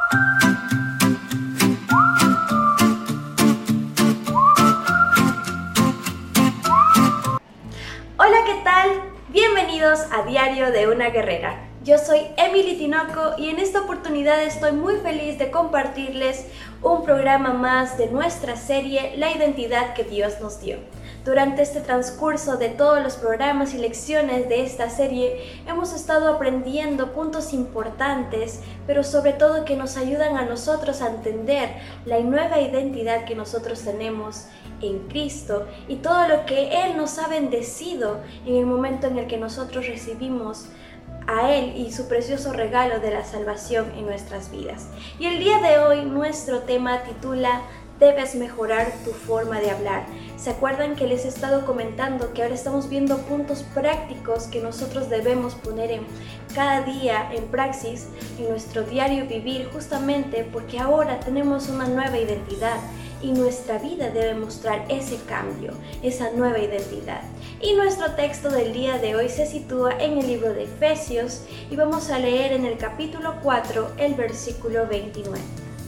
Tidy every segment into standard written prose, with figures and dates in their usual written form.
Hola, ¿qué tal? Bienvenidos a Diario de una Guerrera. Yo soy Emily Tinoco y en esta oportunidad estoy muy feliz de compartirles un programa más de nuestra serie La Identidad que Dios nos dio. Durante este transcurso de todos los programas y lecciones de esta serie hemos estado aprendiendo puntos importantes, pero sobre todo que nos ayudan a nosotros a entender la nueva identidad que nosotros tenemos en Cristo y todo lo que Él nos ha bendecido en el momento en el que nosotros recibimos a Él y su precioso regalo de la salvación en nuestras vidas. Y el día de hoy nuestro tema titula Debes mejorar tu forma de hablar. ¿Se acuerdan que les he estado comentando que ahora estamos viendo puntos prácticos que nosotros debemos poner en cada día en praxis, en nuestro diario vivir, justamente porque ahora tenemos una nueva identidad y nuestra vida debe mostrar ese cambio, esa nueva identidad? Y nuestro texto del día de hoy se sitúa en el libro de Efesios y vamos a leer en el capítulo 4, el versículo 29.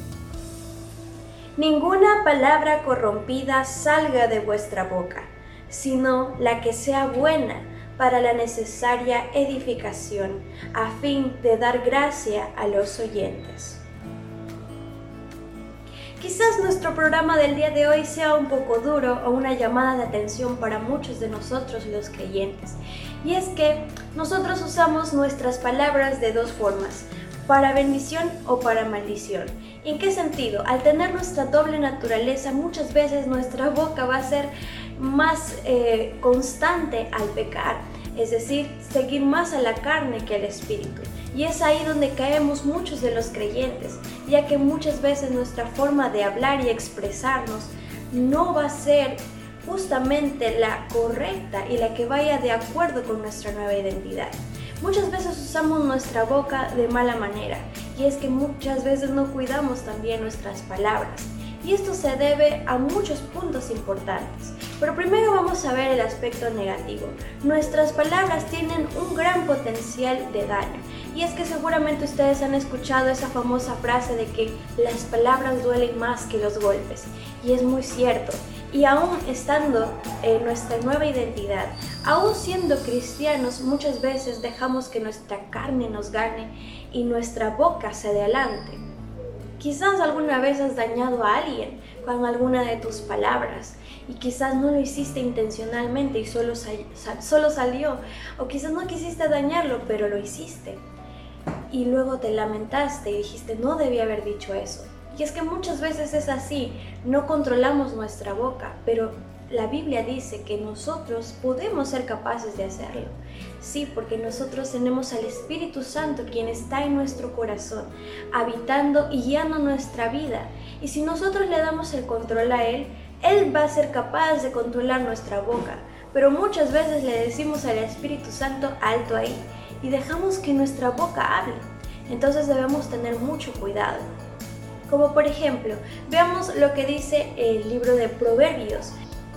Ninguna palabra corrompida salga de vuestra boca, sino la que sea buena para la necesaria edificación, a fin de dar gracia a los oyentes. Quizás nuestro programa del día de hoy sea un poco duro o una llamada de atención para muchos de nosotros los creyentes. Y es que nosotros usamos nuestras palabras de dos formas, para bendición o para maldición. ¿En qué sentido? Al tener nuestra doble naturaleza, muchas veces nuestra boca va a ser más constante al pecar, es decir, seguir más a la carne que al espíritu. Y es ahí donde caemos muchos de los creyentes, ya que muchas veces nuestra forma de hablar y expresarnos no va a ser justamente la correcta y la que vaya de acuerdo con nuestra nueva identidad. Muchas veces usamos nuestra boca de mala manera, y es que muchas veces no cuidamos también nuestras palabras. Y esto se debe a muchos puntos importantes. Pero primero vamos a ver el aspecto negativo. Nuestras palabras tienen un gran potencial de daño. Y es que seguramente ustedes han escuchado esa famosa frase de que las palabras duelen más que los golpes. Y es muy cierto. Y aún estando en nuestra nueva identidad, aún siendo cristianos, muchas veces dejamos que nuestra carne nos gane y nuestra boca se adelante. Quizás alguna vez has dañado a alguien con alguna de tus palabras y quizás no lo hiciste intencionalmente y solo salió, o quizás no quisiste dañarlo pero lo hiciste y luego te lamentaste y dijiste no debí haber dicho eso. Y es que muchas veces es así, no controlamos nuestra boca, pero la Biblia dice que nosotros podemos ser capaces de hacerlo. Sí, porque nosotros tenemos al Espíritu Santo, quien está en nuestro corazón, habitando y guiando nuestra vida. Y si nosotros le damos el control a Él, Él va a ser capaz de controlar nuestra boca. Pero muchas veces le decimos al Espíritu Santo, alto ahí, y dejamos que nuestra boca hable. Entonces debemos tener mucho cuidado. Como por ejemplo, veamos lo que dice el libro de Proverbios.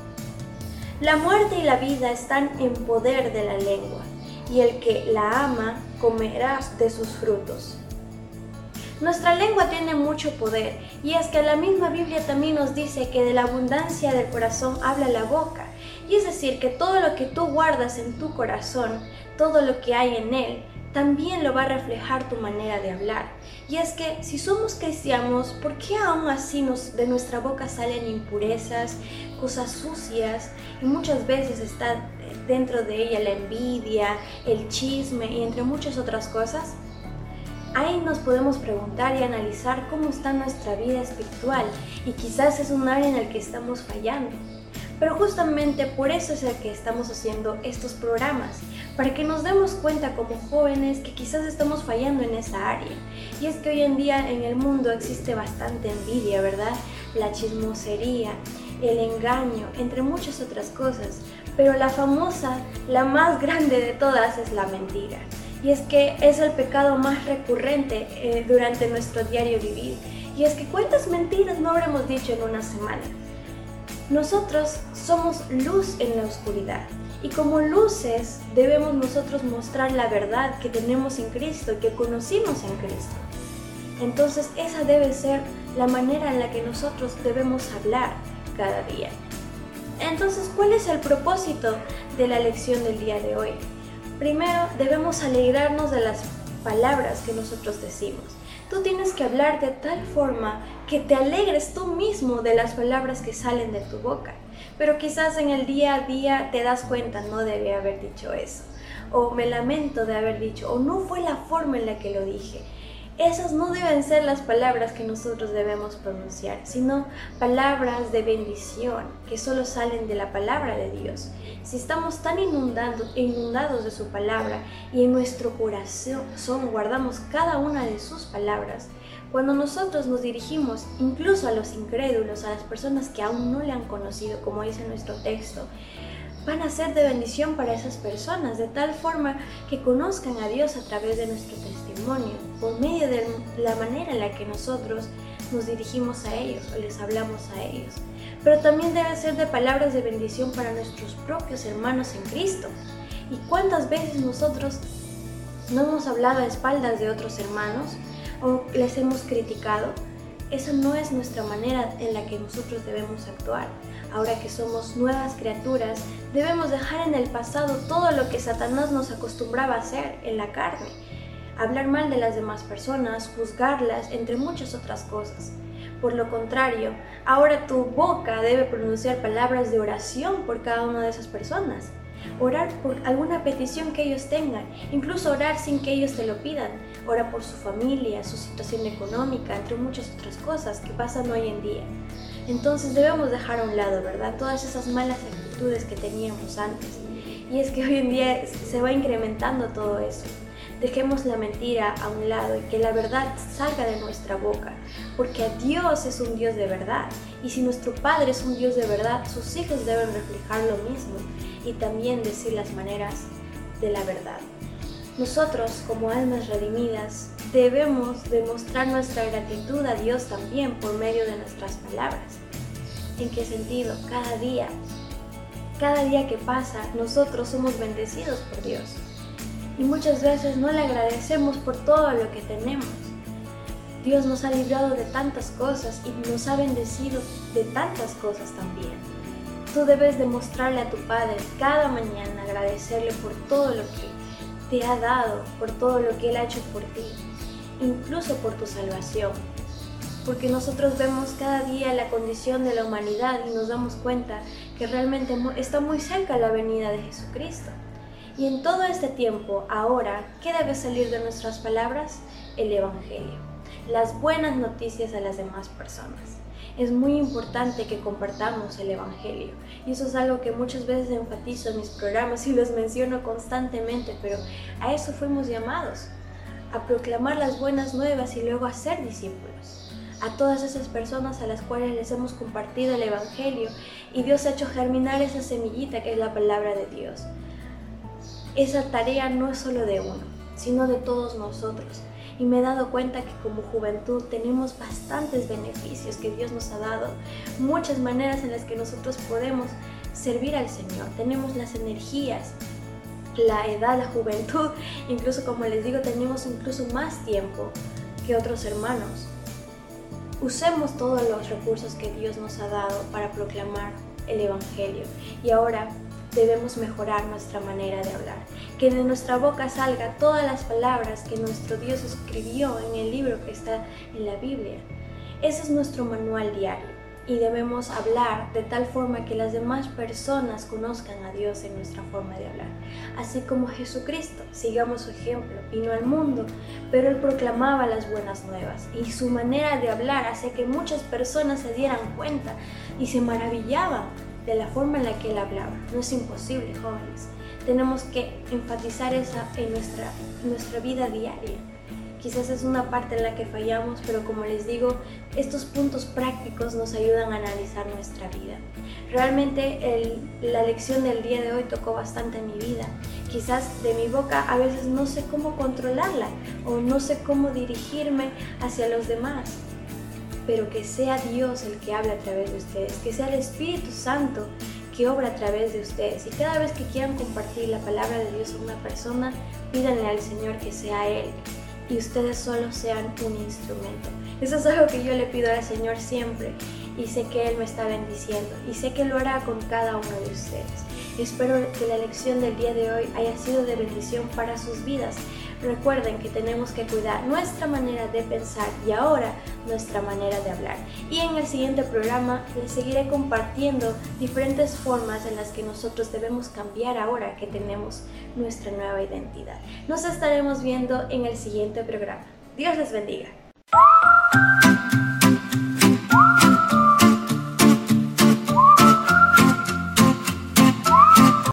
La muerte y la vida están en poder de la lengua, y el que la ama comerá de sus frutos. Nuestra lengua tiene mucho poder, y es que la misma Biblia también nos dice que de la abundancia del corazón habla la boca. Y es decir, que todo lo que tú guardas en tu corazón, todo lo que hay en él, también lo va a reflejar tu manera de hablar. Y es que si somos cristianos, ¿por qué aún así de nuestra boca salen impurezas, cosas sucias? Y muchas veces está dentro de ella la envidia, el chisme y entre muchas otras cosas. Ahí nos podemos preguntar y analizar cómo está nuestra vida espiritual y quizás es un área en el que estamos fallando. Pero justamente por eso es el que estamos haciendo estos programas, para que nos demos cuenta como jóvenes que quizás estamos fallando en esa área. Y es que hoy en día en el mundo existe bastante envidia, ¿verdad? La chismosería, el engaño, entre muchas otras cosas. Pero la famosa, la más grande de todas es la mentira. Y es que es el pecado más recurrente durante nuestro diario vivir. Y es que ¿cuántas mentiras no habremos dicho en una semana? Nosotros somos luz en la oscuridad y como luces debemos nosotros mostrar la verdad que tenemos en Cristo y que conocimos en Cristo. Entonces esa debe ser la manera en la que nosotros debemos hablar cada día. Entonces, ¿cuál es el propósito de la lección del día de hoy? Primero, debemos alegrarnos de las palabras que nosotros decimos. Tú tienes que hablar de tal forma que te alegres tú mismo de las palabras que salen de tu boca. Pero quizás en el día a día te das cuenta, no debí haber dicho eso. O me lamento de haber dicho, o no fue la forma en la que lo dije. Esas no deben ser las palabras que nosotros debemos pronunciar, sino palabras de bendición que solo salen de la palabra de Dios. Si estamos tan inundados de su palabra y en nuestro corazón guardamos cada una de sus palabras, cuando nosotros nos dirigimos incluso a los incrédulos, a las personas que aún no le han conocido, como dice nuestro texto, van a ser de bendición para esas personas, de tal forma que conozcan a Dios a través de nuestro testimonio, por medio de la manera en la que nosotros nos dirigimos a ellos o les hablamos a ellos. Pero también deben ser de palabras de bendición para nuestros propios hermanos en Cristo. ¿Y cuántas veces nosotros no hemos hablado a espaldas de otros hermanos o les hemos criticado? Esa no es nuestra manera en la que nosotros debemos actuar. Ahora que somos nuevas criaturas, debemos dejar en el pasado todo lo que Satanás nos acostumbraba a hacer en la carne. Hablar mal de las demás personas, juzgarlas, entre muchas otras cosas. Por lo contrario, ahora tu boca debe pronunciar palabras de oración por cada una de esas personas. Orar por alguna petición que ellos tengan, incluso orar sin que ellos te lo pidan. Ora por su familia, su situación económica, entre muchas otras cosas que pasan hoy en día. Entonces debemos dejar a un lado, ¿verdad? Todas esas malas actitudes que teníamos antes. Y es que hoy en día se va incrementando todo eso. Dejemos la mentira a un lado y que la verdad salga de nuestra boca, porque Dios es un Dios de verdad. Y si nuestro Padre es un Dios de verdad, sus hijos deben reflejar lo mismo y también decir las maneras de la verdad. Nosotros, como almas redimidas, debemos demostrar nuestra gratitud a Dios también por medio de nuestras palabras. ¿En qué sentido? Cada día que pasa, nosotros somos bendecidos por Dios. Y muchas veces no le agradecemos por todo lo que tenemos. Dios nos ha librado de tantas cosas y nos ha bendecido de tantas cosas también. Tú debes demostrarle a tu Padre cada mañana, agradecerle por todo lo que te ha dado, por todo lo que Él ha hecho por ti, incluso por tu salvación. Porque nosotros vemos cada día la condición de la humanidad y nos damos cuenta que realmente está muy cerca la venida de Jesucristo. Y en todo este tiempo, ahora, ¿qué debe salir de nuestras palabras? El Evangelio, las buenas noticias a las demás personas. Es muy importante que compartamos el Evangelio, y eso es algo que muchas veces enfatizo en mis programas y los menciono constantemente, pero a eso fuimos llamados, a proclamar las buenas nuevas y luego a ser discípulos. A todas esas personas a las cuales les hemos compartido el Evangelio y Dios ha hecho germinar esa semillita que es la palabra de Dios. Esa tarea no es solo de uno, sino de todos nosotros. Y me he dado cuenta que como juventud tenemos bastantes beneficios que Dios nos ha dado, muchas maneras en las que nosotros podemos servir al Señor. Tenemos las energías, la edad, la juventud, incluso como les digo, tenemos incluso más tiempo que otros hermanos. Usemos todos los recursos que Dios nos ha dado para proclamar el Evangelio. Y ahora debemos mejorar nuestra manera de hablar, que de nuestra boca salga todas las palabras que nuestro Dios escribió en el libro que está en la Biblia. Ese es nuestro manual diario y debemos hablar de tal forma que las demás personas conozcan a Dios en nuestra forma de hablar. Así como Jesucristo, sigamos su ejemplo, vino al mundo, pero Él proclamaba las buenas nuevas y su manera de hablar hacía que muchas personas se dieran cuenta y se maravillaban de la forma en la que Él hablaba. No es imposible, jóvenes. Tenemos que enfatizar esa en nuestra vida diaria. Quizás es una parte en la que fallamos, pero como les digo, estos puntos prácticos nos ayudan a analizar nuestra vida. Realmente la lección del día de hoy tocó bastante en mi vida. Quizás de mi boca a veces no sé cómo controlarla o no sé cómo dirigirme hacia los demás. Pero que sea Dios el que habla a través de ustedes, que sea el Espíritu Santo que obra a través de ustedes. Y cada vez que quieran compartir la palabra de Dios a una persona, pídanle al Señor que sea Él y ustedes solo sean un instrumento. Eso es algo que yo le pido al Señor siempre y sé que Él me está bendiciendo y sé que lo hará con cada uno de ustedes. Espero que la lección del día de hoy haya sido de bendición para sus vidas. Recuerden que tenemos que cuidar nuestra manera de pensar y ahora nuestra manera de hablar. Y en el siguiente programa les seguiré compartiendo diferentes formas en las que nosotros debemos cambiar ahora que tenemos nuestra nueva identidad. Nos estaremos viendo en el siguiente programa. Dios les bendiga.